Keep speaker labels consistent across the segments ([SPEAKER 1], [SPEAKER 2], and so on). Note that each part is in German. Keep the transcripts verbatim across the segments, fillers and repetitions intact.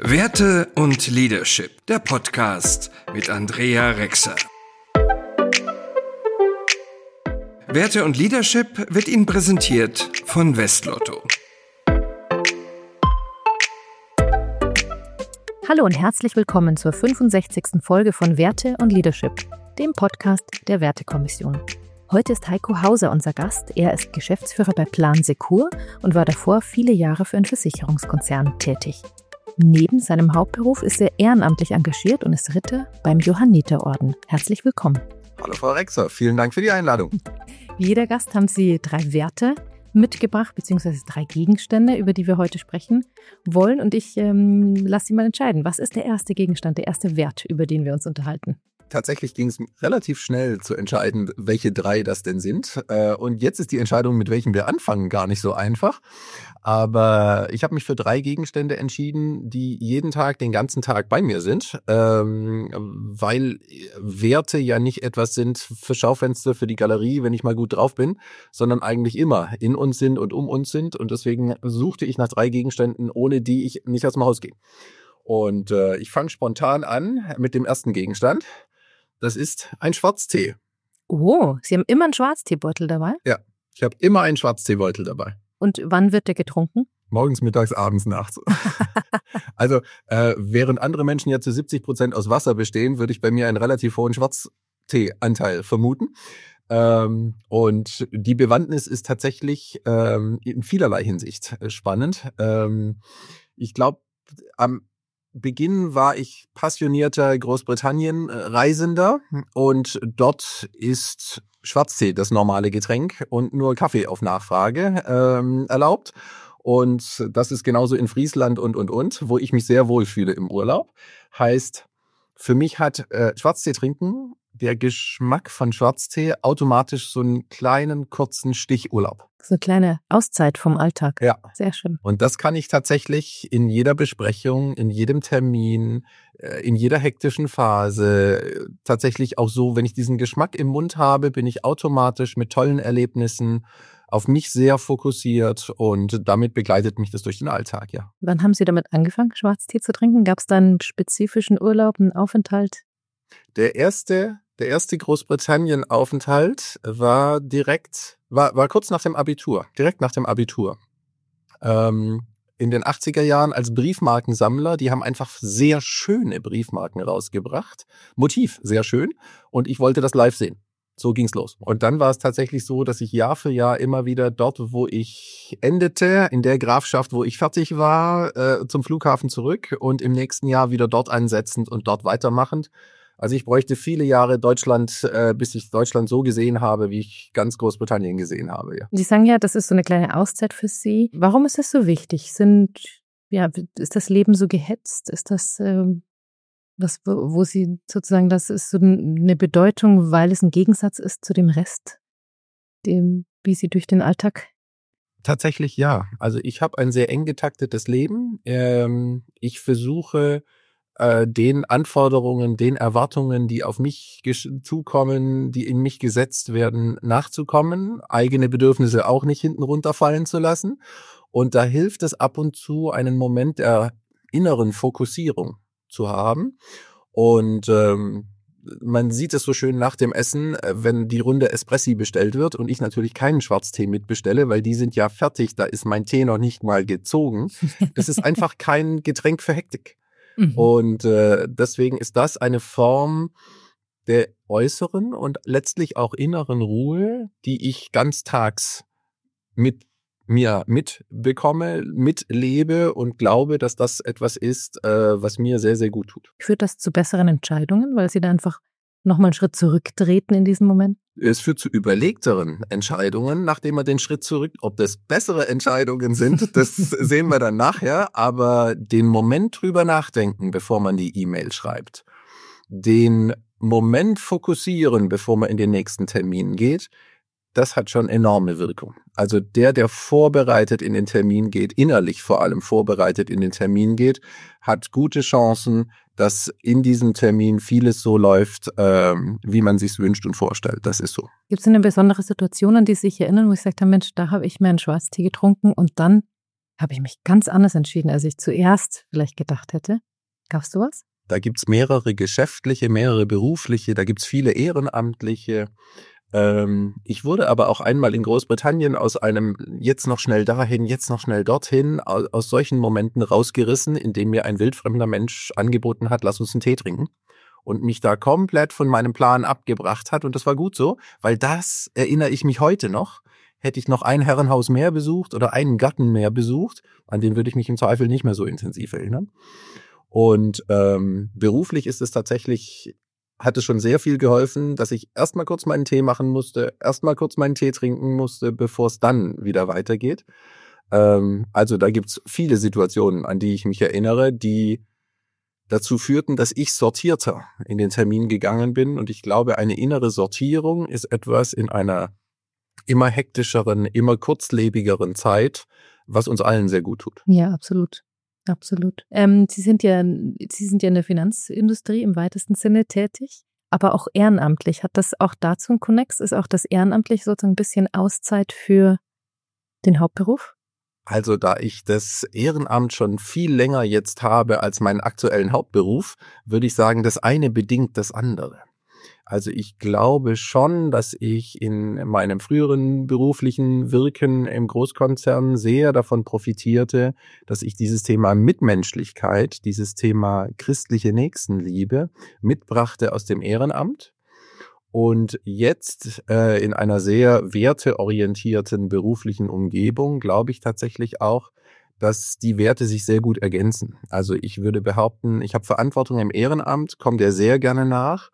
[SPEAKER 1] Werte und Leadership, der Podcast mit Andrea Rexer. Werte und Leadership wird Ihnen präsentiert von Westlotto.
[SPEAKER 2] Hallo und herzlich willkommen zur fünfundsechzigsten Folge von Werte und Leadership, dem Podcast der Wertekommission. Heute ist Heiko Hauser unser Gast. Er ist Geschäftsführer bei Plan Secur und war davor viele Jahre für einen Versicherungskonzern tätig. Neben seinem Hauptberuf ist er ehrenamtlich engagiert und ist Ritter beim Johanniterorden. Herzlich willkommen.
[SPEAKER 3] Hallo Frau Rexer, vielen Dank für die Einladung.
[SPEAKER 2] Wie jeder Gast haben Sie drei Werte mitgebracht, beziehungsweise drei Gegenstände, über die wir heute sprechen wollen. Und ich ähm, lasse Sie mal entscheiden. Was ist der erste Gegenstand, der erste Wert, über den wir uns unterhalten?
[SPEAKER 3] Tatsächlich ging es relativ schnell zu entscheiden, welche drei das denn sind. Und jetzt ist die Entscheidung, mit welchem wir anfangen, gar nicht so einfach. Aber ich habe mich für drei Gegenstände entschieden, die jeden Tag, den ganzen Tag bei mir sind, ähm, weil Werte ja nicht etwas sind für Schaufenster, für die Galerie, wenn ich mal gut drauf bin, sondern eigentlich immer in uns sind und um uns sind. Und deswegen suchte ich nach drei Gegenständen, ohne die ich nicht aus dem Haus gehe. Und äh, ich fange spontan an mit dem ersten Gegenstand. Das ist ein Schwarztee.
[SPEAKER 2] Oh, Sie haben immer einen Schwarzteebeutel dabei?
[SPEAKER 3] Ja, ich habe immer einen Schwarzteebeutel dabei.
[SPEAKER 2] Und wann wird der getrunken? Morgens,
[SPEAKER 3] mittags, abends, nachts. Also äh, während andere Menschen ja zu siebzig Prozent aus Wasser bestehen, würde ich bei mir einen relativ hohen Schwarztee-Anteil vermuten. Ähm, und die Bewandtnis ist tatsächlich ähm, in vielerlei Hinsicht spannend. Ähm, ich glaube, am Beginn war ich passionierter Großbritannien-Reisender und dort ist Schwarztee das normale Getränk und nur Kaffee auf Nachfrage ähm, erlaubt. Und das ist genauso in Friesland und, und, und, wo ich mich sehr wohl fühle im Urlaub. Heißt, für mich hat äh, Schwarztee trinken, der Geschmack von Schwarztee automatisch so einen kleinen, kurzen Stichurlaub.
[SPEAKER 2] So eine kleine Auszeit vom Alltag.
[SPEAKER 3] Ja.
[SPEAKER 2] Sehr schön.
[SPEAKER 3] Und das kann ich tatsächlich in jeder Besprechung, in jedem Termin, in jeder hektischen Phase, tatsächlich auch so, wenn ich diesen Geschmack im Mund habe, bin ich automatisch mit tollen Erlebnissen auf mich sehr fokussiert und damit begleitet mich das durch den Alltag, ja.
[SPEAKER 2] Wann haben Sie damit angefangen, Schwarztee zu trinken? Gab es da einen spezifischen Urlaub, einen Aufenthalt?
[SPEAKER 3] Der erste, der erste Großbritannien-Aufenthalt war direkt, war, war kurz nach dem Abitur, direkt nach dem Abitur. Ähm, in den achtziger Jahren als Briefmarkensammler, die haben einfach sehr schöne Briefmarken rausgebracht. Motiv, sehr schön. Und ich wollte das live sehen. So ging's los. Und dann war es tatsächlich so, dass ich Jahr für Jahr immer wieder dort, wo ich endete, in der Grafschaft, wo ich fertig war, äh, zum Flughafen zurück und im nächsten Jahr wieder dort ansetzend und dort weitermachend. Also ich bräuchte viele Jahre Deutschland, äh, bis ich Deutschland so gesehen habe, wie ich ganz Großbritannien gesehen habe. Ja.
[SPEAKER 2] Sie sagen ja, das ist so eine kleine Auszeit für Sie. Warum ist das so wichtig? Sind, ja, ist das Leben so gehetzt? Ist das ähm, was, wo, wo Sie sozusagen, das ist so eine Bedeutung, weil es ein Gegensatz ist zu dem Rest, dem, wie Sie durch den Alltag?
[SPEAKER 3] Tatsächlich ja. Also ich habe ein sehr eng getaktetes Leben. Ähm, ich versuche den Anforderungen, den Erwartungen, die auf mich zukommen, die in mich gesetzt werden, nachzukommen, eigene Bedürfnisse auch nicht hinten runterfallen zu lassen. Und da hilft es ab und zu, einen Moment der inneren Fokussierung zu haben. Und ähm, man sieht es so schön nach dem Essen, wenn die Runde Espressi bestellt wird und ich natürlich keinen Schwarztee mitbestelle, weil die sind ja fertig, da ist mein Tee noch nicht mal gezogen. Das ist einfach kein Getränk für Hektik. Mhm. Und äh, deswegen ist das eine Form der äußeren und letztlich auch inneren Ruhe, die ich ganztags mit mir mitbekomme, mitlebe und glaube, dass das etwas ist, äh, was mir sehr, sehr gut tut.
[SPEAKER 2] Führt das zu besseren Entscheidungen, weil Sie da einfach nochmal einen Schritt zurücktreten in diesem Moment?
[SPEAKER 3] Es führt zu überlegteren Entscheidungen, nachdem man den Schritt zurück, ob das bessere Entscheidungen sind, das sehen wir dann nachher, aber den Moment drüber nachdenken, bevor man die E-Mail schreibt, den Moment fokussieren, bevor man in den nächsten Termin geht, das hat schon enorme Wirkung. Also der, der vorbereitet in den Termin geht, innerlich vor allem vorbereitet in den Termin geht, hat gute Chancen, dass in diesem Termin vieles so läuft, ähm, wie man sich's wünscht und vorstellt. Das ist so.
[SPEAKER 2] Gibt es eine besondere Situation, an die Sie sich erinnern, wo Sie gesagt haben, Mensch, da habe ich mir einen Schwarztee getrunken und dann habe ich mich ganz anders entschieden, als ich zuerst vielleicht gedacht hätte. Gab's sowas?
[SPEAKER 3] Da gibt's mehrere geschäftliche, mehrere berufliche, da gibt's viele ehrenamtliche. Ähm, ich wurde aber auch einmal in Großbritannien aus einem jetzt noch schnell dahin, jetzt noch schnell dorthin, aus, aus solchen Momenten rausgerissen, indem mir ein wildfremder Mensch angeboten hat, lass uns einen Tee trinken. Und mich da komplett von meinem Plan abgebracht hat. Und das war gut so, weil das erinnere ich mich heute noch. Hätte ich noch ein Herrenhaus mehr besucht oder einen Garten mehr besucht, an den würde ich mich im Zweifel nicht mehr so intensiv erinnern. Und ähm, beruflich ist es tatsächlich, hat es schon sehr viel geholfen, dass ich erstmal kurz meinen Tee machen musste, erstmal kurz meinen Tee trinken musste, bevor es dann wieder weitergeht. Ähm, also da gibt's viele Situationen, an die ich mich erinnere, die dazu führten, dass ich sortierter in den Termin gegangen bin. Und ich glaube, eine innere Sortierung ist etwas in einer immer hektischeren, immer kurzlebigeren Zeit, was uns allen sehr gut tut.
[SPEAKER 2] Ja, absolut. Absolut. Ähm, Sie sind ja, Sie sind ja in der Finanzindustrie im weitesten Sinne tätig, aber auch ehrenamtlich. Hat das auch dazu einen Konnex? Ist auch das ehrenamtlich sozusagen ein bisschen Auszeit für den Hauptberuf?
[SPEAKER 3] Also da ich das Ehrenamt schon viel länger jetzt habe als meinen aktuellen Hauptberuf, würde ich sagen, das eine bedingt das andere. Also ich glaube schon, dass ich in meinem früheren beruflichen Wirken im Großkonzern sehr davon profitierte, dass ich dieses Thema Mitmenschlichkeit, dieses Thema christliche Nächstenliebe mitbrachte aus dem Ehrenamt. Und jetzt äh, in einer sehr werteorientierten beruflichen Umgebung glaube ich tatsächlich auch, dass die Werte sich sehr gut ergänzen. Also ich würde behaupten, ich habe Verantwortung im Ehrenamt, komme der sehr gerne nach.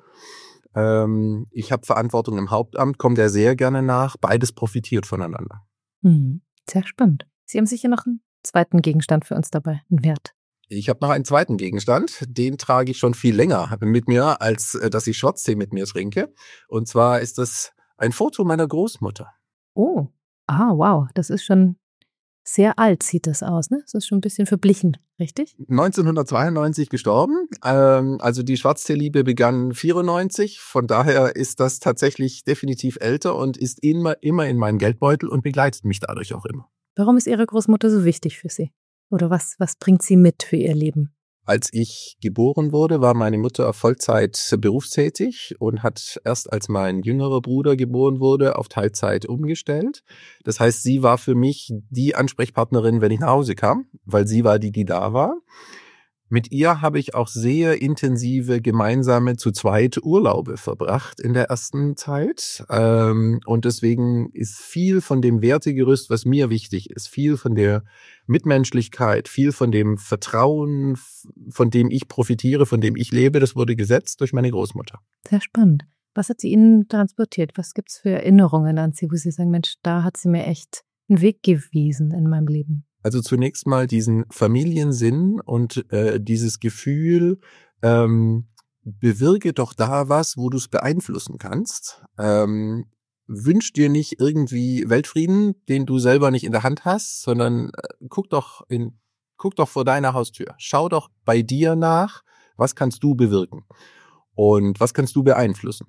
[SPEAKER 3] Ähm, ich habe Verantwortung im Hauptamt, komme der sehr gerne nach. Beides profitiert voneinander.
[SPEAKER 2] Mhm. Sehr spannend. Sie haben sicher noch einen zweiten Gegenstand für uns dabei, einen Wert.
[SPEAKER 3] Ich habe noch einen zweiten Gegenstand, den trage ich schon viel länger mit mir, als äh, dass ich Schwarztee mit mir trinke. Und zwar ist das ein Foto meiner Großmutter.
[SPEAKER 2] Oh, ah, wow, das ist schon sehr alt, sieht das aus, ne? Das ist schon ein bisschen verblichen, richtig?
[SPEAKER 3] neunzehnhundertzweiundneunzig gestorben, ähm, also die Schwarzteeliebe begann vierundneunzig, von daher ist das tatsächlich definitiv älter und ist immer, immer in meinem Geldbeutel und begleitet mich dadurch auch immer.
[SPEAKER 2] Warum ist Ihre Großmutter so wichtig für Sie? Oder was, was bringt sie mit für ihr Leben?
[SPEAKER 3] Als ich geboren wurde, war meine Mutter Vollzeit berufstätig und hat erst als mein jüngerer Bruder geboren wurde, auf Teilzeit umgestellt. Das heißt, sie war für mich die Ansprechpartnerin, wenn ich nach Hause kam, weil sie war die, die da war. Mit ihr habe ich auch sehr intensive gemeinsame zu zweit Urlaube verbracht in der ersten Zeit. Und deswegen ist viel von dem Wertegerüst, was mir wichtig ist, viel von der Mitmenschlichkeit, viel von dem Vertrauen, von dem ich profitiere, von dem ich lebe, das wurde gesetzt durch meine Großmutter.
[SPEAKER 2] Sehr spannend. Was hat sie Ihnen transportiert? Was gibt es für Erinnerungen an Sie, wo Sie sagen, Mensch, da hat sie mir echt einen Weg gewiesen in meinem Leben?
[SPEAKER 3] Also zunächst mal diesen Familiensinn und äh, dieses Gefühl, ähm, bewirke doch da was, wo du es beeinflussen kannst. Ähm, wünsch dir nicht irgendwie Weltfrieden, den du selber nicht in der Hand hast, sondern äh, guck doch in, guck doch vor deiner Haustür. Schau doch bei dir nach, was kannst du bewirken und was kannst du beeinflussen.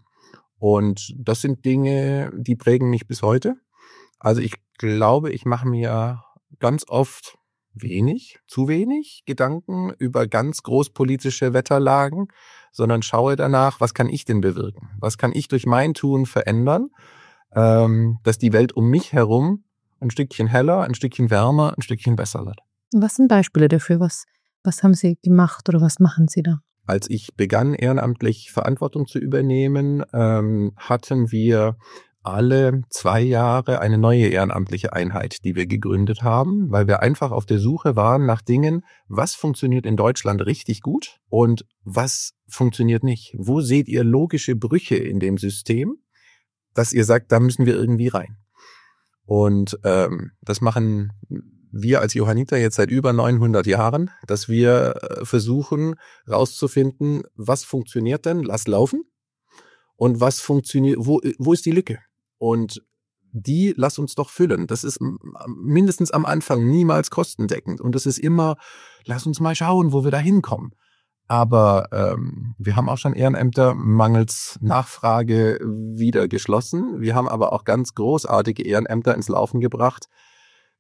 [SPEAKER 3] Und das sind Dinge, die prägen mich bis heute. Also ich glaube, ich mache mir ganz oft wenig, zu wenig Gedanken über ganz großpolitische Wetterlagen, sondern schaue danach, was kann ich denn bewirken? Was kann ich durch mein Tun verändern, ähm, dass die Welt um mich herum ein Stückchen heller, ein Stückchen wärmer, ein Stückchen besser wird.
[SPEAKER 2] Was sind Beispiele dafür? Was, was haben Sie gemacht oder was machen Sie da?
[SPEAKER 3] Als ich begann, ehrenamtlich Verantwortung zu übernehmen, ähm, hatten wir alle zwei Jahre eine neue ehrenamtliche Einheit, die wir gegründet haben, weil wir einfach auf der Suche waren nach Dingen, was funktioniert in Deutschland richtig gut und was funktioniert nicht. Wo seht ihr logische Brüche in dem System, dass ihr sagt, da müssen wir irgendwie rein. Und ähm, das machen wir als Johanniter jetzt seit über neunhundert Jahren, dass wir versuchen rauszufinden, was funktioniert denn, lass laufen und was funktioniert, wo, wo ist die Lücke? Und die lass uns doch füllen. Das ist mindestens am Anfang niemals kostendeckend. Und das ist immer, lass uns mal schauen, wo wir da hinkommen. Aber ähm, wir haben auch schon Ehrenämter mangels Nachfrage wieder geschlossen. Wir haben aber auch ganz großartige Ehrenämter ins Laufen gebracht,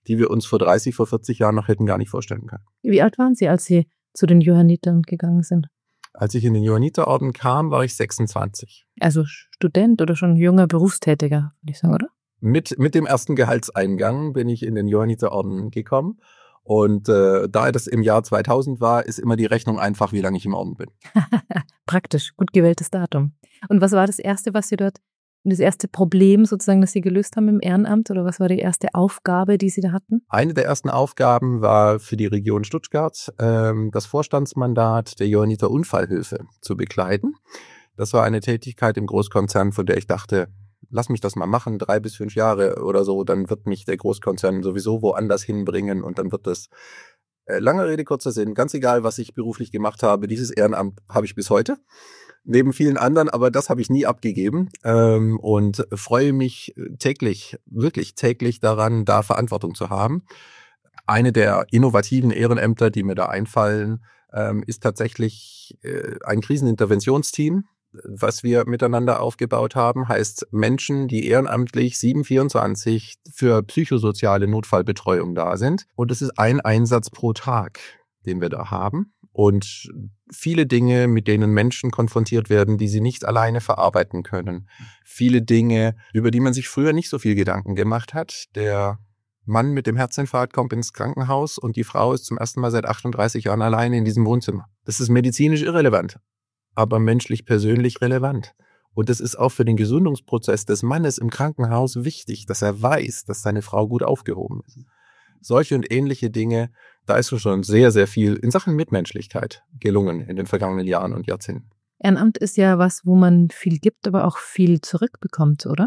[SPEAKER 3] die wir uns vor dreißig, vor vierzig Jahren noch hätten gar nicht vorstellen können.
[SPEAKER 2] Wie alt waren Sie, als Sie zu den Johannitern gegangen sind?
[SPEAKER 3] Als ich in den Johanniterorden kam, war ich sechsundzwanzig.
[SPEAKER 2] Also Student oder schon junger Berufstätiger, würde ich sagen, oder?
[SPEAKER 3] Mit, mit dem ersten Gehaltseingang bin ich in den Johanniterorden gekommen. Und äh, da das im Jahr zweitausend war, ist immer die Rechnung einfach, wie lange ich im Orden bin.
[SPEAKER 2] Praktisch, gut gewähltes Datum. Und was war das Erste, was Sie dort, das erste Problem sozusagen, das Sie gelöst haben im Ehrenamt? Oder was war die erste Aufgabe, die Sie da hatten?
[SPEAKER 3] Eine der ersten Aufgaben war für die Region Stuttgart, ähm, das Vorstandsmandat der Johanniter Unfallhilfe zu bekleiden. Das war eine Tätigkeit im Großkonzern, von der ich dachte, lass mich das mal machen, drei bis fünf Jahre oder so, dann wird mich der Großkonzern sowieso woanders hinbringen und dann wird das, äh, lange Rede, kurzer Sinn, ganz egal, was ich beruflich gemacht habe, dieses Ehrenamt habe ich bis heute, neben vielen anderen, aber das habe ich nie abgegeben ähm, und freue mich täglich, wirklich täglich daran, da Verantwortung zu haben. Eine der innovativen Ehrenämter, die mir da einfallen, ähm, ist tatsächlich äh, ein Kriseninterventionsteam, was wir miteinander aufgebaut haben, heißt Menschen, die ehrenamtlich sieben vierundzwanzig für psychosoziale Notfallbetreuung da sind. Und es ist ein Einsatz pro Tag, den wir da haben. Und viele Dinge, mit denen Menschen konfrontiert werden, die sie nicht alleine verarbeiten können. Viele Dinge, über die man sich früher nicht so viel Gedanken gemacht hat. Der Mann mit dem Herzinfarkt kommt ins Krankenhaus und die Frau ist zum ersten Mal seit achtunddreißig Jahren alleine in diesem Wohnzimmer. Das ist medizinisch irrelevant, aber menschlich persönlich relevant. Und das ist auch für den Gesundungsprozess des Mannes im Krankenhaus wichtig, dass er weiß, dass seine Frau gut aufgehoben ist. Solche und ähnliche Dinge, da ist schon sehr, sehr viel in Sachen Mitmenschlichkeit gelungen in den vergangenen Jahren und Jahrzehnten.
[SPEAKER 2] Ehrenamt ist ja was, wo man viel gibt, aber auch viel zurückbekommt, oder?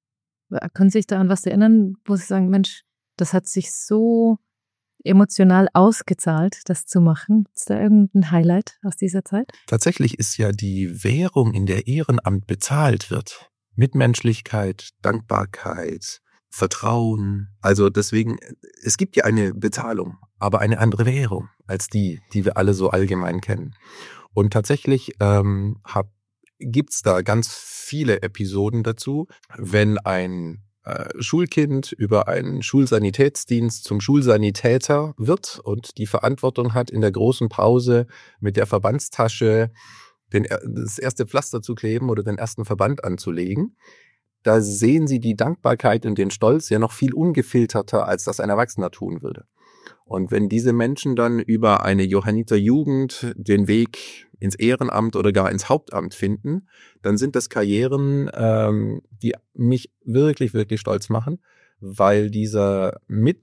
[SPEAKER 2] Können Sie sich da an was erinnern, wo Sie sagen, Mensch, das hat sich so emotional ausgezahlt, das zu machen? Ist da irgendein Highlight aus dieser Zeit?
[SPEAKER 3] Tatsächlich ist ja die Währung, in der Ehrenamt bezahlt wird, Mitmenschlichkeit, Dankbarkeit, Vertrauen. Also deswegen, es gibt ja eine Bezahlung, aber eine andere Währung als die, die wir alle so allgemein kennen. Und tatsächlich ähm, gibt es da ganz viele Episoden dazu, wenn ein Schulkind über einen Schulsanitätsdienst zum Schulsanitäter wird und die Verantwortung hat, in der großen Pause mit der Verbandstasche den, das erste Pflaster zu kleben oder den ersten Verband anzulegen. Da sehen Sie die Dankbarkeit und den Stolz ja noch viel ungefilterter, als das ein Erwachsener tun würde. Und wenn diese Menschen dann über eine Johanniter Jugend den Weg ins Ehrenamt oder gar ins Hauptamt finden, dann sind das Karrieren, ähm, die mich wirklich, wirklich stolz machen, weil dieser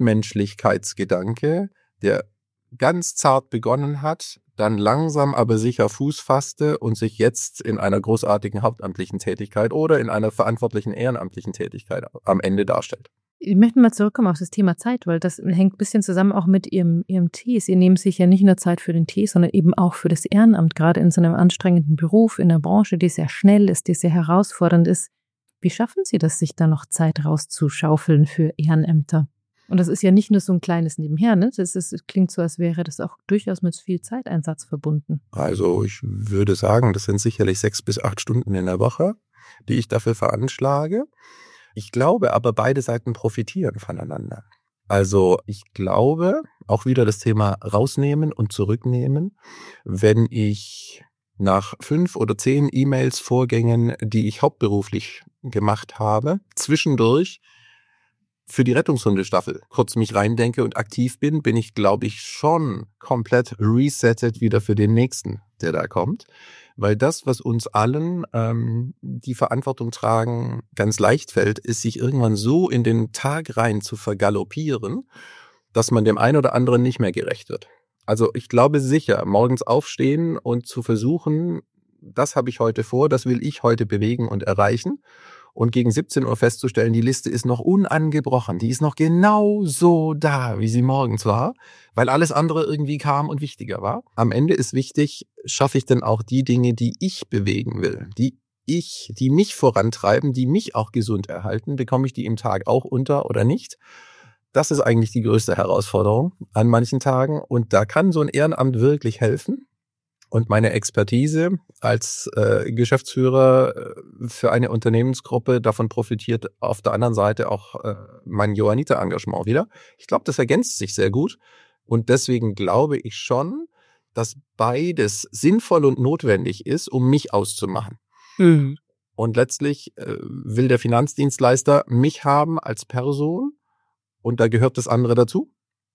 [SPEAKER 3] Mitmenschlichkeitsgedanke, der ganz zart begonnen hat, dann langsam aber sicher Fuß fasste und sich jetzt in einer großartigen hauptamtlichen Tätigkeit oder in einer verantwortlichen ehrenamtlichen Tätigkeit am Ende darstellt.
[SPEAKER 2] Ich möchte mal zurückkommen auf das Thema Zeit, weil das hängt ein bisschen zusammen auch mit Ihrem, Ihrem Tee. Sie nehmen sich ja nicht nur Zeit für den Tee, sondern eben auch für das Ehrenamt, gerade in so einem anstrengenden Beruf, in einer Branche, die sehr schnell ist, die sehr herausfordernd ist. Wie schaffen Sie das, sich da noch Zeit rauszuschaufeln für Ehrenämter? Und das ist ja nicht nur so ein kleines Nebenher, ne? Das ist, es klingt so, als wäre das auch durchaus mit viel Zeiteinsatz verbunden.
[SPEAKER 3] Also ich würde sagen, das sind sicherlich sechs bis acht Stunden in der Woche, die ich dafür veranschlage. Ich glaube aber, beide Seiten profitieren voneinander. Also ich glaube, auch wieder das Thema rausnehmen und zurücknehmen, wenn ich nach fünf oder zehn E-Mails, Vorgängen, die ich hauptberuflich gemacht habe, zwischendurch für die Rettungshundestaffel kurz mich reindenke und aktiv bin, bin ich, glaube ich, schon komplett resettet wieder für den nächsten, der da kommt. Weil das, was uns allen ähm, die Verantwortung tragen, ganz leicht fällt, ist, sich irgendwann so in den Tag rein zu vergaloppieren, dass man dem einen oder anderen nicht mehr gerecht wird. Also ich glaube sicher, morgens aufstehen und zu versuchen, das habe ich heute vor, das will ich heute bewegen und erreichen. Und gegen siebzehn Uhr festzustellen, die Liste ist noch unangebrochen, die ist noch genau so da, wie sie morgens war, weil alles andere irgendwie kam und wichtiger war. Am Ende ist wichtig, schaffe ich denn auch die Dinge, die ich bewegen will, die ich, die mich vorantreiben, die mich auch gesund erhalten, bekomme ich die im Tag auch unter oder nicht? Das ist eigentlich die größte Herausforderung an manchen Tagen und da kann so ein Ehrenamt wirklich helfen. Und meine Expertise als äh, Geschäftsführer für eine Unternehmensgruppe, davon profitiert auf der anderen Seite auch äh, mein Johanniter-Engagement wieder. Ich glaube, das ergänzt sich sehr gut. Und deswegen glaube ich schon, dass beides sinnvoll und notwendig ist, um mich auszumachen.
[SPEAKER 2] Mhm.
[SPEAKER 3] Und letztlich äh, will der Finanzdienstleister mich haben als Person und da gehört das andere dazu.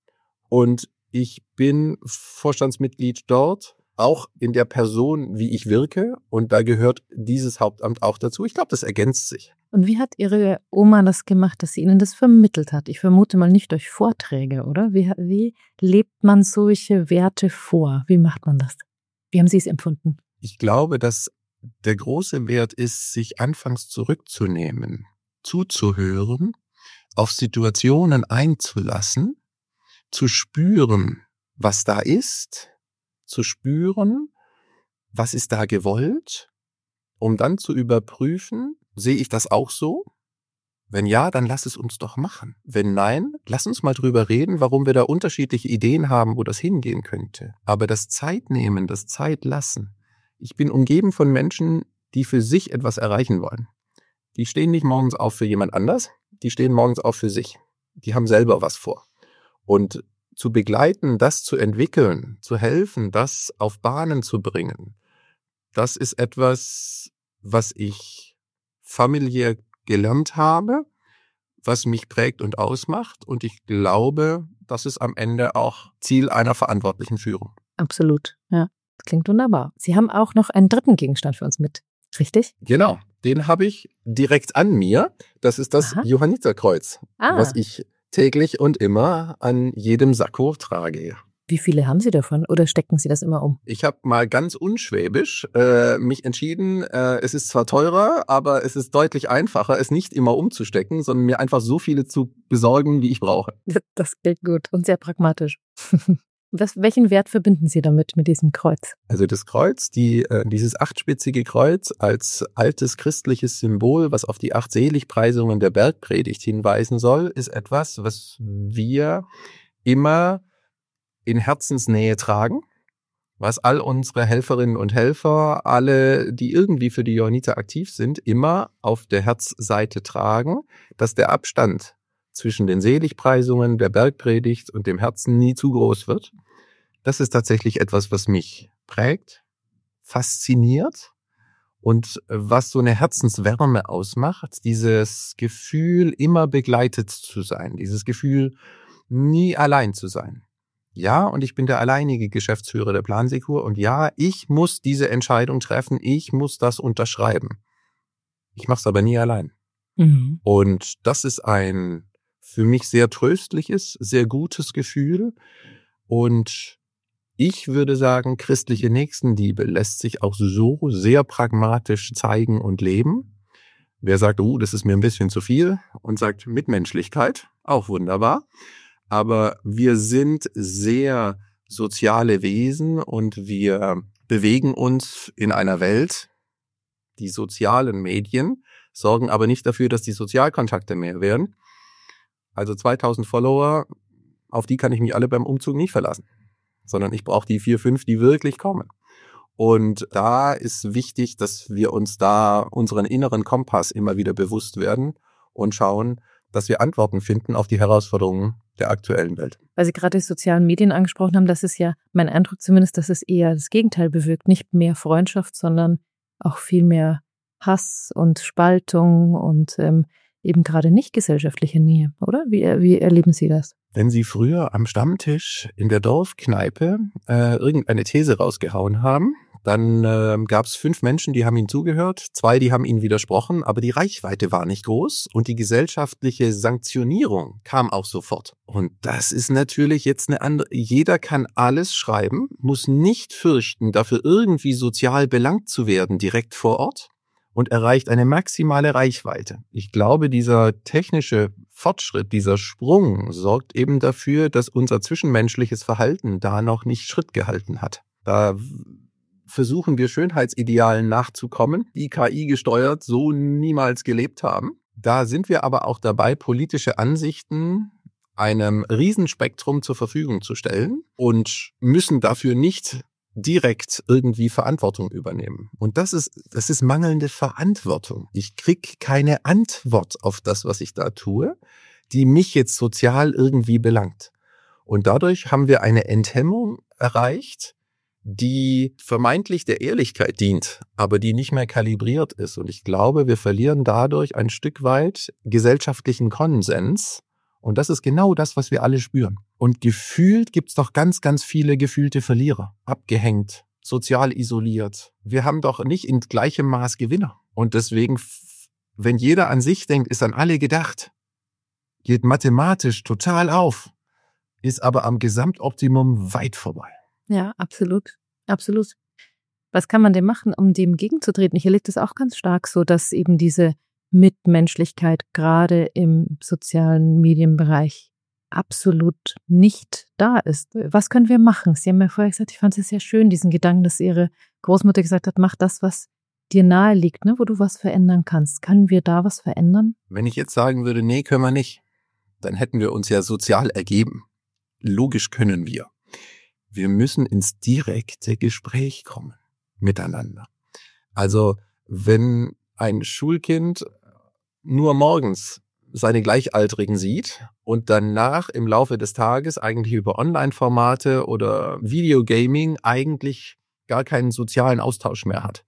[SPEAKER 3] Und ich bin Vorstandsmitglied dort, auch in der Person, wie ich wirke. Und da gehört dieses Hauptamt auch dazu. Ich glaube, das ergänzt sich.
[SPEAKER 2] Und wie hat Ihre Oma das gemacht, dass sie Ihnen das vermittelt hat? Ich vermute mal nicht durch Vorträge, oder? Wie, wie lebt man solche Werte vor? Wie macht man das? Wie haben Sie es empfunden?
[SPEAKER 3] Ich glaube, dass der große Wert ist, sich anfangs zurückzunehmen, zuzuhören, auf Situationen einzulassen, zu spüren, was da ist, zu spüren, was ist da gewollt, um dann zu überprüfen, sehe ich das auch so? Wenn ja, dann lass es uns doch machen. Wenn nein, lass uns mal drüber reden, warum wir da unterschiedliche Ideen haben, wo das hingehen könnte. Aber das Zeitnehmen, das Zeitlassen. Ich bin umgeben von Menschen, die für sich etwas erreichen wollen. Die stehen nicht morgens auf für jemand anders, die stehen morgens auf für sich. Die haben selber was vor. Und zu begleiten, das zu entwickeln, zu helfen, das auf Bahnen zu bringen, das ist etwas, was ich familiär gelernt habe, was mich prägt und ausmacht. Und ich glaube, das ist am Ende auch Ziel einer verantwortlichen Führung.
[SPEAKER 2] Absolut, ja. Das klingt wunderbar. Sie haben auch noch einen dritten Gegenstand für uns mit, richtig?
[SPEAKER 3] Genau, den habe ich direkt an mir. Das ist das
[SPEAKER 2] Aha.
[SPEAKER 3] Johanniterkreuz,
[SPEAKER 2] Ah.
[SPEAKER 3] was ich täglich und immer an jedem Sakko trage.
[SPEAKER 2] Wie viele haben Sie davon oder stecken Sie das immer um?
[SPEAKER 3] Ich habe mal ganz unschwäbisch äh, mich entschieden, äh, es ist zwar teurer, aber es ist deutlich einfacher, es nicht immer umzustecken, sondern mir einfach so viele zu besorgen, wie ich brauche.
[SPEAKER 2] Das klingt gut und sehr pragmatisch. Was, welchen Wert verbinden Sie damit, mit diesem Kreuz?
[SPEAKER 3] Also das Kreuz, die, äh, dieses achtspitzige Kreuz als altes christliches Symbol, was auf die acht Seligpreisungen der Bergpredigt hinweisen soll, ist etwas, was wir immer in Herzensnähe tragen, was all unsere Helferinnen und Helfer, alle, die irgendwie für die Johanniter aktiv sind, immer auf der Herzseite tragen, dass der Abstand zwischen den Seligpreisungen der Bergpredigt und dem Herzen nie zu groß wird. Das ist tatsächlich etwas, was mich prägt, fasziniert und was so eine Herzenswärme ausmacht, dieses Gefühl, immer begleitet zu sein, dieses Gefühl, nie allein zu sein. Ja, und ich bin der alleinige Geschäftsführer der Plansekur und ja, ich muss diese Entscheidung treffen, ich muss das unterschreiben. Ich mache es aber nie allein.
[SPEAKER 2] Mhm.
[SPEAKER 3] Und das ist ein für mich sehr tröstliches, sehr gutes Gefühl. Und ich würde sagen, christliche Nächstenliebe lässt sich auch so sehr pragmatisch zeigen und leben. Wer sagt, oh, das ist mir ein bisschen zu viel und sagt Mitmenschlichkeit, auch wunderbar. Aber wir sind sehr soziale Wesen und wir bewegen uns in einer Welt. Die sozialen Medien sorgen aber nicht dafür, dass die Sozialkontakte mehr werden. Also zweitausend Follower, auf die kann ich mich alle beim Umzug nicht verlassen, sondern ich brauche die vier, fünf, die wirklich kommen. Und da ist wichtig, dass wir uns da unseren inneren Kompass immer wieder bewusst werden und schauen, dass wir Antworten finden auf die Herausforderungen der aktuellen Welt.
[SPEAKER 2] Weil Sie gerade die sozialen Medien angesprochen haben, das ist ja mein Eindruck zumindest, dass es eher das Gegenteil bewirkt. Nicht mehr Freundschaft, sondern auch viel mehr Hass und Spaltung und ähm, eben gerade nicht gesellschaftliche Nähe, oder? Wie, wie erleben Sie das?
[SPEAKER 3] Wenn Sie früher am Stammtisch in der Dorfkneipe äh, irgendeine These rausgehauen haben, dann äh, gab es fünf Menschen, die haben Ihnen zugehört, zwei, die haben Ihnen widersprochen, aber die Reichweite war nicht groß und die gesellschaftliche Sanktionierung kam auch sofort. Und das ist natürlich jetzt eine andere, jeder kann alles schreiben, muss nicht fürchten, dafür irgendwie sozial belangt zu werden, direkt vor Ort. Und erreicht eine maximale Reichweite. Ich glaube, dieser technische Fortschritt, dieser Sprung sorgt eben dafür, dass unser zwischenmenschliches Verhalten da noch nicht Schritt gehalten hat. Da versuchen wir Schönheitsidealen nachzukommen, die K I gesteuert so niemals gelebt haben. Da sind wir aber auch dabei, politische Ansichten einem Riesenspektrum zur Verfügung zu stellen und müssen dafür nicht direkt irgendwie Verantwortung übernehmen. Und das ist, das ist mangelnde Verantwortung. Ich krieg keine Antwort auf das, was ich da tue, die mich jetzt sozial irgendwie belangt. Und dadurch haben wir eine Enthemmung erreicht, die vermeintlich der Ehrlichkeit dient, aber die nicht mehr kalibriert ist. Und ich glaube, wir verlieren dadurch ein Stück weit gesellschaftlichen Konsens. Und das ist genau das, was wir alle spüren. Und gefühlt gibt's doch ganz, ganz viele gefühlte Verlierer. Abgehängt, sozial isoliert. Wir haben doch nicht in gleichem Maß Gewinner. Und deswegen, wenn jeder an sich denkt, ist an alle gedacht. Geht mathematisch total auf, ist aber am Gesamtoptimum weit vorbei.
[SPEAKER 2] Ja, absolut. Absolut. Was kann man denn machen, um dem gegenzutreten? Ich erlebe das auch ganz stark so, dass eben diese Mitmenschlichkeit gerade im sozialen Medienbereich absolut nicht da ist. Was können wir machen? Sie haben ja vorher gesagt, ich fand es sehr schön, diesen Gedanken, dass Ihre Großmutter gesagt hat, mach das, was dir nahe liegt, ne, wo du was verändern kannst. Können wir da was verändern?
[SPEAKER 3] Wenn ich jetzt sagen würde, nee, können wir nicht, dann hätten wir uns ja sozial ergeben. Logisch können wir. Wir müssen ins direkte Gespräch kommen miteinander. Also wenn ein Schulkind nur morgens seine Gleichaltrigen sieht und danach im Laufe des Tages eigentlich über Online-Formate oder Videogaming eigentlich gar keinen sozialen Austausch mehr hat,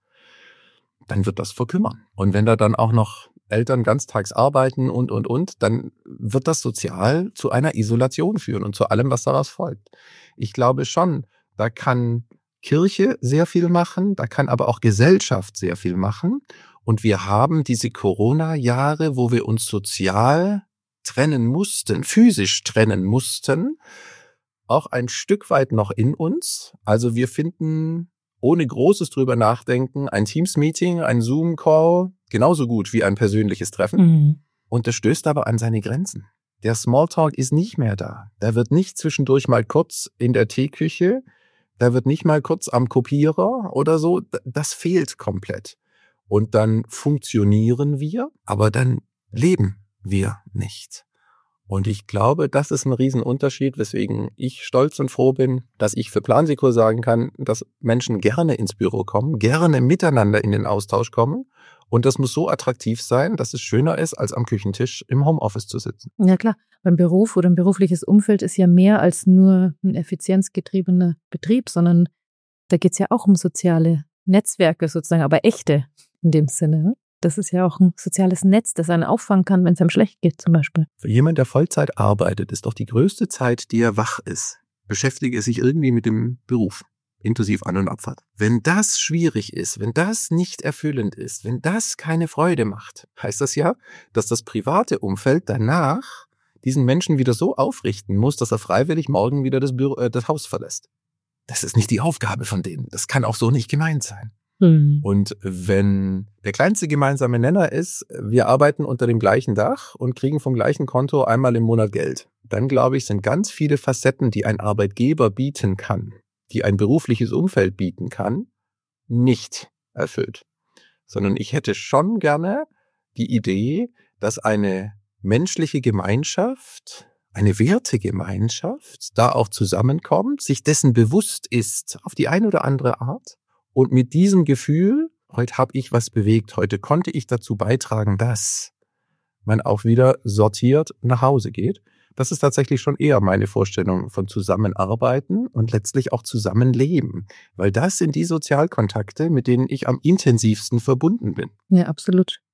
[SPEAKER 3] dann wird das verkümmern. Und wenn da dann auch noch Eltern ganztags arbeiten und, und, und, dann wird das sozial zu einer Isolation führen und zu allem, was daraus folgt. Ich glaube schon, da kann Kirche sehr viel machen, da kann aber auch Gesellschaft sehr viel machen. Und wir haben diese Corona-Jahre, wo wir uns sozial trennen mussten, physisch trennen mussten, auch ein Stück weit noch in uns. Also wir finden ohne großes drüber nachdenken ein Teams-Meeting, ein Zoom-Call genauso gut wie ein persönliches Treffen. Mhm. Und das stößt aber an seine Grenzen. Der Smalltalk ist nicht mehr da. Da wird nicht zwischendurch mal kurz in der Teeküche, da wird nicht mal kurz am Kopierer oder so. Das fehlt komplett. Und dann funktionieren wir, aber dann leben wir nicht. Und ich glaube, das ist ein Riesenunterschied, weswegen ich stolz und froh bin, dass ich für Plansekur sagen kann, dass Menschen gerne ins Büro kommen, gerne miteinander in den Austausch kommen. Und das muss so attraktiv sein, dass es schöner ist, als am Küchentisch im Homeoffice zu sitzen.
[SPEAKER 2] Ja klar, beim Beruf oder ein berufliches Umfeld ist ja mehr als nur ein effizienzgetriebener Betrieb, sondern da geht es ja auch um soziale Netzwerke sozusagen, aber echte in dem Sinne. Das ist ja auch ein soziales Netz, das einen auffangen kann, wenn es einem schlecht geht zum Beispiel.
[SPEAKER 3] Für jemanden, der Vollzeit arbeitet, ist doch die größte Zeit, die er wach ist, beschäftige er sich irgendwie mit dem Beruf, inklusive An- und Abfahrt. Wenn das schwierig ist, wenn das nicht erfüllend ist, wenn das keine Freude macht, heißt das ja, dass das private Umfeld danach diesen Menschen wieder so aufrichten muss, dass er freiwillig morgen wieder das, Büro, äh, das Haus verlässt. Das ist nicht die Aufgabe von denen. Das kann auch so nicht gemeint sein. Mhm. Und wenn der kleinste gemeinsame Nenner ist, wir arbeiten unter dem gleichen Dach und kriegen vom gleichen Konto einmal im Monat Geld, dann glaube ich, sind ganz viele Facetten, die ein Arbeitgeber bieten kann, die ein berufliches Umfeld bieten kann, nicht erfüllt. Sondern ich hätte schon gerne die Idee, dass eine menschliche Gemeinschaft, eine Wertegemeinschaft da auch zusammenkommt, sich dessen bewusst ist, auf die eine oder andere Art. Und mit diesem Gefühl, heute habe ich was bewegt, heute konnte ich dazu beitragen, dass man auch wieder sortiert nach Hause geht. Das ist tatsächlich schon eher meine Vorstellung von Zusammenarbeiten und letztlich auch Zusammenleben. Weil das sind die Sozialkontakte, mit denen ich am intensivsten verbunden bin.
[SPEAKER 2] Ja, absolut.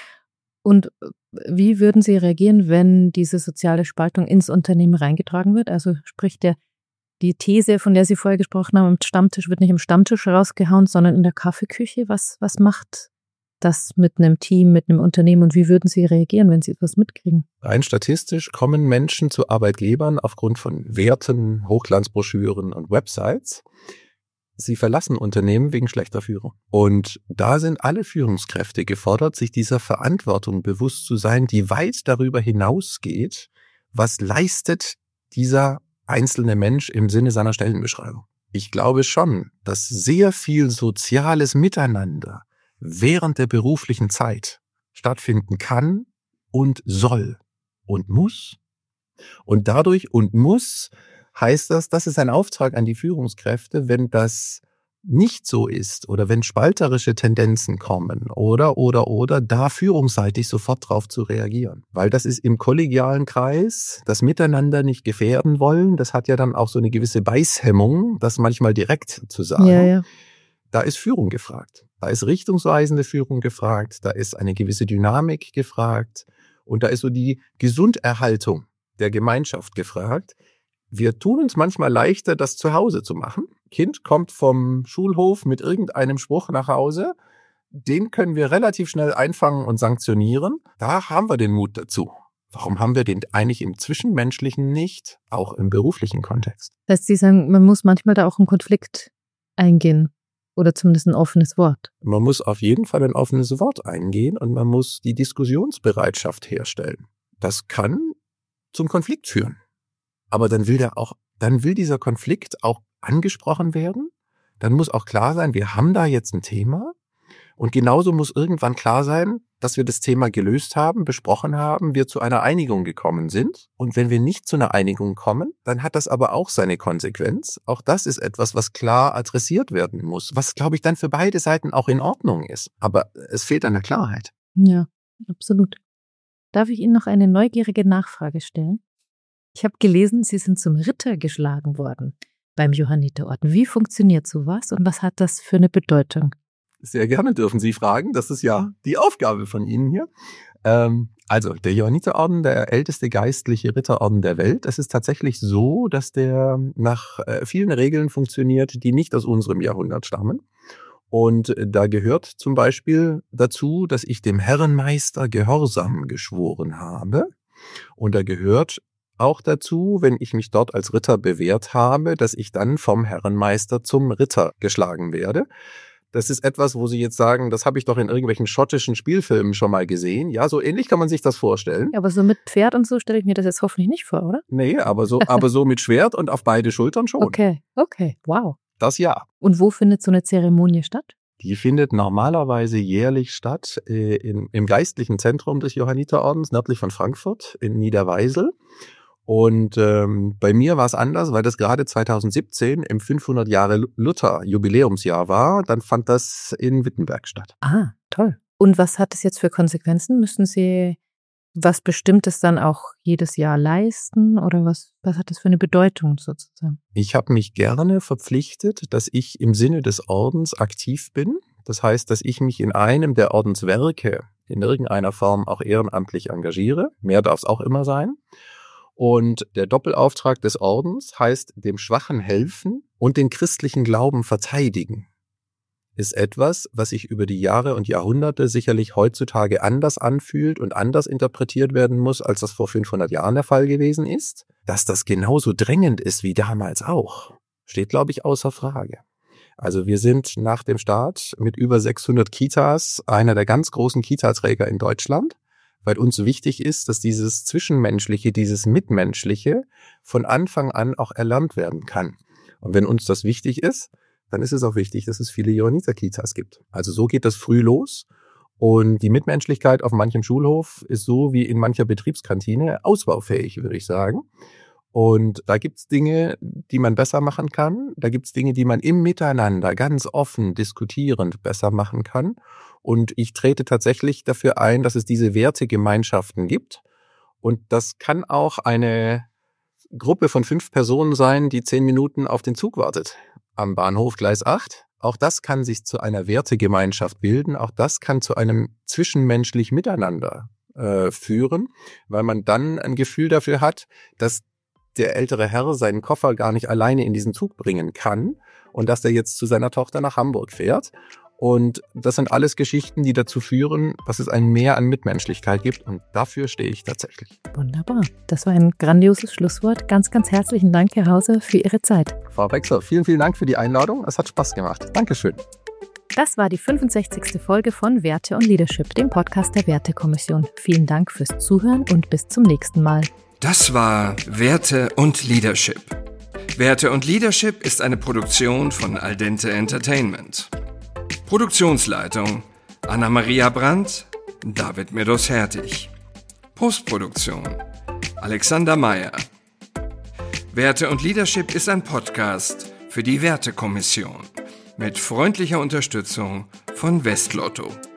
[SPEAKER 2] Und wie würden Sie reagieren, wenn diese soziale Spaltung ins Unternehmen reingetragen wird? Also sprich, der, die These, von der Sie vorher gesprochen haben, im Stammtisch wird nicht im Stammtisch rausgehauen, sondern in der Kaffeeküche. Was, was macht das mit einem Team, mit einem Unternehmen und wie würden Sie reagieren, wenn Sie etwas mitkriegen?
[SPEAKER 3] Rein statistisch kommen Menschen zu Arbeitgebern aufgrund von Werten, Hochglanzbroschüren und Websites. Sie verlassen Unternehmen wegen schlechter Führung. Und da sind alle Führungskräfte gefordert, sich dieser Verantwortung bewusst zu sein, die weit darüber hinausgeht, was leistet dieser einzelne Mensch im Sinne seiner Stellenbeschreibung. Ich glaube schon, dass sehr viel soziales Miteinander während der beruflichen Zeit stattfinden kann und soll und muss. Und dadurch und muss heißt das, das ist ein Auftrag an die Führungskräfte, wenn das nicht so ist oder wenn spalterische Tendenzen kommen oder, oder, oder, da führungsseitig sofort drauf zu reagieren. Weil das ist im kollegialen Kreis, das Miteinander nicht gefährden wollen, das hat ja dann auch so eine gewisse Beißhemmung, das manchmal direkt zu sagen.
[SPEAKER 2] Ja, ja.
[SPEAKER 3] Da ist Führung gefragt. Da ist richtungsweisende Führung gefragt, da ist eine gewisse Dynamik gefragt und da ist so die Gesunderhaltung der Gemeinschaft gefragt. Wir tun uns manchmal leichter, das zu Hause zu machen. Kind kommt vom Schulhof mit irgendeinem Spruch nach Hause. Den können wir relativ schnell einfangen und sanktionieren. Da haben wir den Mut dazu. Warum haben wir den eigentlich im Zwischenmenschlichen nicht, auch im beruflichen Kontext?
[SPEAKER 2] Das heißt, Sie sagen, man muss manchmal da auch einen Konflikt eingehen oder zumindest ein offenes Wort.
[SPEAKER 3] Man muss auf jeden Fall ein offenes Wort eingehen und man muss die Diskussionsbereitschaft herstellen. Das kann zum Konflikt führen. Aber dann will der auch, dann will dieser Konflikt auch angesprochen werden. Dann muss auch klar sein, wir haben da jetzt ein Thema. Und genauso muss irgendwann klar sein, dass wir das Thema gelöst haben, besprochen haben, wir zu einer Einigung gekommen sind. Und wenn wir nicht zu einer Einigung kommen, dann hat das aber auch seine Konsequenz. Auch das ist etwas, was klar adressiert werden muss, was, glaube ich, dann für beide Seiten auch in Ordnung ist. Aber es fehlt an der Klarheit.
[SPEAKER 2] Ja, absolut. Darf ich Ihnen noch eine neugierige Nachfrage stellen? Ich habe gelesen, Sie sind zum Ritter geschlagen worden beim Johanniterorden. Wie funktioniert sowas und was hat das für eine Bedeutung?
[SPEAKER 3] Sehr gerne dürfen Sie fragen. Das ist ja die Aufgabe von Ihnen hier. Ähm, also der Johanniterorden, der älteste geistliche Ritterorden der Welt. Es ist tatsächlich so, dass der nach äh, vielen Regeln funktioniert, die nicht aus unserem Jahrhundert stammen. Und da gehört zum Beispiel dazu, dass ich dem Herrenmeister Gehorsam geschworen habe. Und da gehört auch dazu, wenn ich mich dort als Ritter bewährt habe, dass ich dann vom Herrenmeister zum Ritter geschlagen werde. Das ist etwas, wo Sie jetzt sagen, das habe ich doch in irgendwelchen schottischen Spielfilmen schon mal gesehen. Ja, so ähnlich kann man sich das vorstellen.
[SPEAKER 2] Aber so mit Pferd und so stelle ich mir das jetzt hoffentlich nicht vor, oder?
[SPEAKER 3] Nee, aber so, aber so mit Schwert und auf beide Schultern schon.
[SPEAKER 2] Okay, okay, wow.
[SPEAKER 3] Das ja.
[SPEAKER 2] Und wo findet so eine Zeremonie statt?
[SPEAKER 3] Die findet normalerweise jährlich statt äh, in, im geistlichen Zentrum des Johanniterordens, nördlich von Frankfurt, in Niederweisel. Und ähm, bei mir war es anders, weil das gerade zweitausendsiebzehn im fünfhundert Jahre Luther-Jubiläumsjahr war. Dann fand das in Wittenberg statt.
[SPEAKER 2] Ah, toll. Und was hat es jetzt für Konsequenzen? Müssen Sie was Bestimmtes dann auch jedes Jahr leisten? Oder was, was hat das für eine Bedeutung sozusagen?
[SPEAKER 3] Ich habe mich gerne verpflichtet, dass ich im Sinne des Ordens aktiv bin. Das heißt, dass ich mich in einem der Ordenswerke in irgendeiner Form auch ehrenamtlich engagiere. Mehr darf es auch immer sein. Und der Doppelauftrag des Ordens heißt, dem Schwachen helfen und den christlichen Glauben verteidigen. Ist etwas, was sich über die Jahre und Jahrhunderte sicherlich heutzutage anders anfühlt und anders interpretiert werden muss, als das vor fünfhundert Jahren der Fall gewesen ist. Dass das genauso drängend ist wie damals auch, steht, glaube ich, außer Frage. Also wir sind nach dem Start mit über sechshundert Kitas einer der ganz großen Kitaträger in Deutschland, weil uns wichtig ist, dass dieses Zwischenmenschliche, dieses Mitmenschliche von Anfang an auch erlernt werden kann. Und wenn uns das wichtig ist, dann ist es auch wichtig, dass es viele Johanniter-Kitas gibt. Also so geht das früh los. Und die Mitmenschlichkeit auf manchem Schulhof ist so wie in mancher Betriebskantine ausbaufähig, würde ich sagen. Und da gibt's Dinge, die man besser machen kann. Da gibt's Dinge, die man im Miteinander ganz offen, diskutierend besser machen kann. Und ich trete tatsächlich dafür ein, dass es diese Wertegemeinschaften gibt. Und das kann auch eine Gruppe von fünf Personen sein, die zehn Minuten auf den Zug wartet am Bahnhof Gleis acht. Auch das kann sich zu einer Wertegemeinschaft bilden. Auch das kann zu einem zwischenmenschlich Miteinander äh, führen, weil man dann ein Gefühl dafür hat, dass der ältere Herr seinen Koffer gar nicht alleine in diesen Zug bringen kann und dass er jetzt zu seiner Tochter nach Hamburg fährt. Und das sind alles Geschichten, die dazu führen, dass es ein Mehr an Mitmenschlichkeit gibt. Und dafür stehe ich tatsächlich.
[SPEAKER 2] Wunderbar. Das war ein grandioses Schlusswort. Ganz, ganz herzlichen Dank, Herr Hauser, für Ihre Zeit.
[SPEAKER 3] Frau Wechsler, vielen, vielen Dank für die Einladung. Es hat Spaß gemacht. Dankeschön.
[SPEAKER 2] Das war die fünfundsechzigste Folge von Werte und Leadership, dem Podcast der Wertekommission. Vielen Dank fürs Zuhören und bis zum nächsten Mal.
[SPEAKER 1] Das war Werte und Leadership. Werte und Leadership ist eine Produktion von Al Dente Entertainment. Produktionsleitung Anna-Maria Brandt, David Medos-Hertig. Postproduktion Alexander Meyer. Werte und Leadership ist ein Podcast für die Wertekommission mit freundlicher Unterstützung von Westlotto.